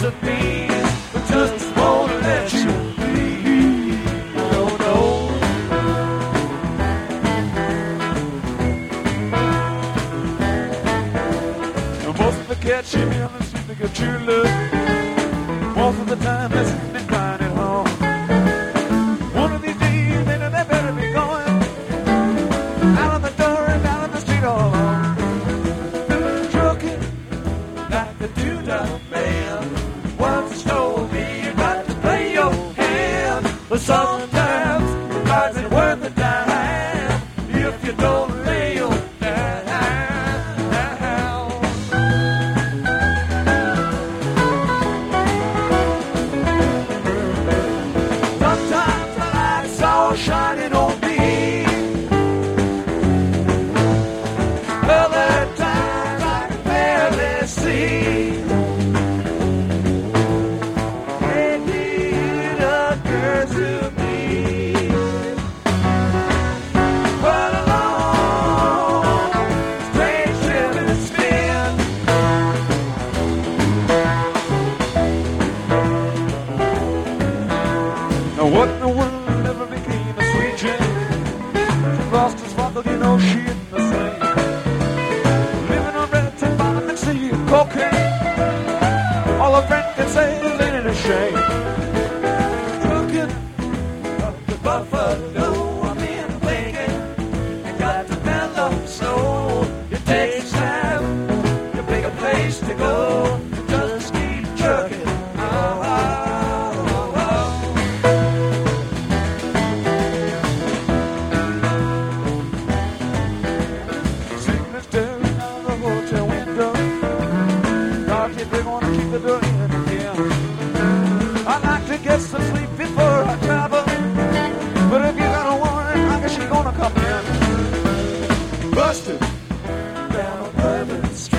of me, but just won't let you be. No, no. Most of the catch you in the seem to get your love. Most of the time, they seem to crying at home. One of these days, they know they better be going out of the door and down the street all alone. Trucking like the doo-dah man once told me you got to play your hand. But sometimes the cards ain't worth a dime if you don't lay your down. Sometimes the light's all shining on me. Other times I can barely see. It occurs to me. What a long, strange trip it's been. Now what in the world never became a sweet Jane? She lost her sparkle, you know she isn't the same. Living on red and vitamin C and cocaine. All a friend can say is ain't it a shame? Looking up the buffalo, I'm in thinking you got to mellow slow. It takes time to pick a place to go. Just keep trucking. Oh, oh, oh, oh. Sickness staring out the hotel window. God, if they want to keep the door in again. I'd like to get some sleep before I travel. But if you got a woman, I guess she gonna come in. Busted down on Bourbon Street.